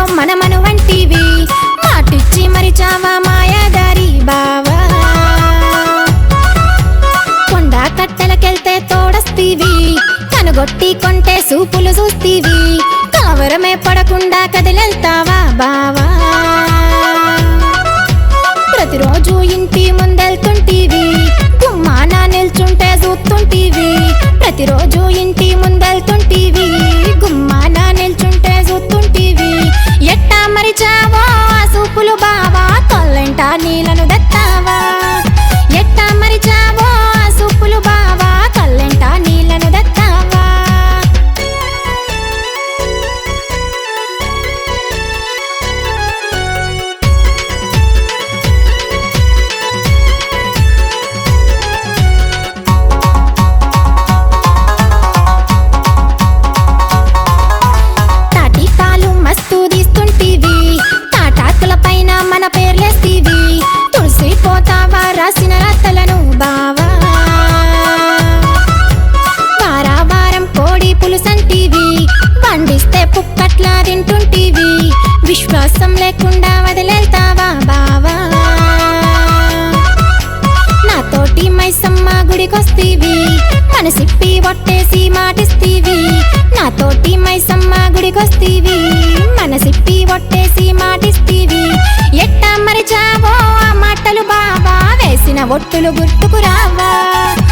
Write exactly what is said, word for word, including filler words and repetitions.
మనమను వంటివి మాటిచ్చి మరిచావా మాయాదారి బావా కొండ కట్టెలకెళ్తే తోడస్తీవి కనుగొట్టి కొంటే సూపులు చూస్తీవి కావరమే పడకుండా కదిలెళ్తావా బావా ప్రతిరోజు ఇంటి ముందెళ్తుంటీవి గుమ్మాన నిల్చుంటే చూస్తుంటీవి ప్రతిరోజు ఇంటి ముందెళ్తుంటీవి గుమ్మాన నిల్చుంటే చూస్తుంటీవి ఎట్టా మరిచావో ఆ సూపులు బావా కళ్ళంట నీళ్ళను దత్తావా ఎట్టా మరిచావో ఆ సూపులు బావా కళ్ళంట నీళ్ళను దత్తావా మన పేర్లేస్తీవి తులసిపోతావా రాసిన రాతలను బావా వారా వారం కోడి పులుసంటీవి పండిస్తే పుక్కట్లా తింటుంటీవి విశ్వాసం లేకుండా వదిలేస్తావా బావా నాతోటి మైసమ్మ గుడికొస్తీవి మనసిప్పి ఒట్టేసి మాటిస్తీవి నాతోటి మైసమ్మ గుడికొస్తీవి మనసిప్పి ఒట్టేసి మాటిస్తీవి ఎట్టా మరిచావో ఆ మాటలు బావా వేసిన ఒట్టులు గుర్తుకు రావా